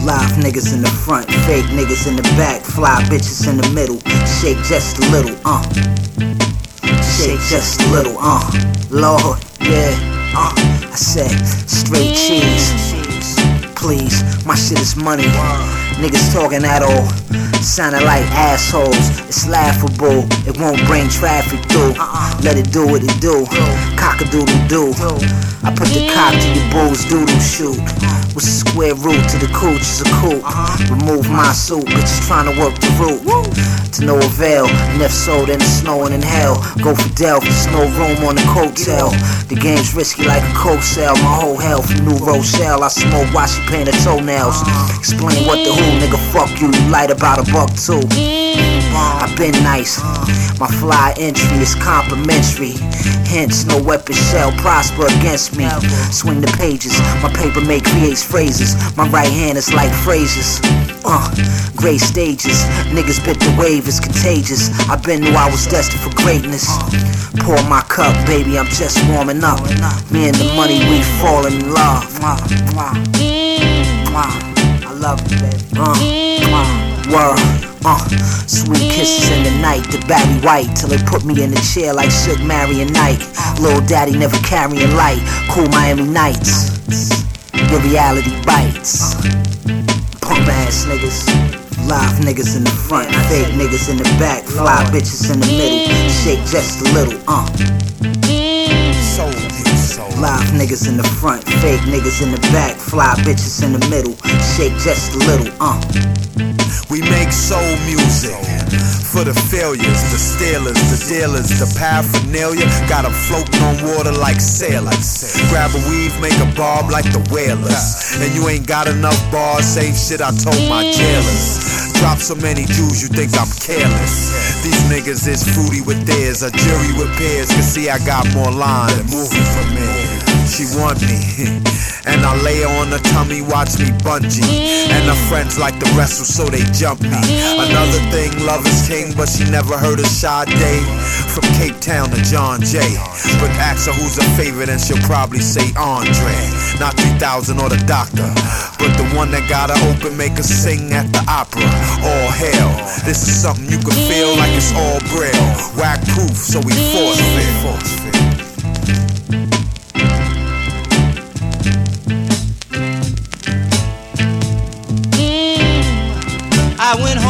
Live niggas in the front, fake niggas in the back, fly bitches in the middle. Shake just a little, shake just a little, Lord, yeah, I said straight cheese, please, my shit is money. Niggas talking at all, sounding like assholes. It's laughable, it won't bring traffic through. Let it do what it do, cock-a-doodle-doo. I put the cock to your bull's doodle shoot. What's the square root to the cooch is a coupe. Remove my suit, bitches trying to work the route. To no avail, and if so, then it's snowing in hell. Go for Delph, there's no room on the coattail. The game's risky like a coke sale. My whole hell from New Rochelle. I smoke while she paint her toenails. Explain what the who, nigga, fuck you. You light about $1 too. I've been nice. My fly entry is complimentary. Hence, no weapon shall prosper against me. Swing the pages, my paper make creates phrases. My right hand is like phrases. Great stages, niggas bit the wave, it's contagious. I been knew I was destined for greatness. Pour my cup, baby, I'm just warming up. Me and the money, we falling in love. I love you, baby. Word. Sweet kisses in the night, the Barry White, till they put me in the chair like Suge Marion Knight. Lil Daddy never carrying light, cool Miami Nights. Your reality bites. Pump ass niggas, live niggas in the front, fake niggas in the back, fly bitches in the middle. Shake just a little, Live niggas in the front, fake niggas in the back, fly bitches in the middle. Shake just a little, We make soul music for the failures, the stealers, the dealers, the paraphernalia. Got 'em floating on water like sailors. Grab a weave, make a barb like the whalers. And you ain't got enough bars, same shit I told my jailers. Drop so many Jews, you think I'm careless. These niggas is fruity with theirs, a jury with peers. Can see I got more lines. Moving for me. She want me, and I lay her on her tummy, watch me bungee. And her friends like to wrestle, so they jump me. Another thing, love is king, but she never heard of Sade. From Cape Town to John Jay. But ask her who's her favorite, and she'll probably say Andre. Not 3000 or the doctor, but the one that got her open, make her sing at the opera. All hell, this is something you can feel like it's all braille. Whack proof, so we forfeit. I went home.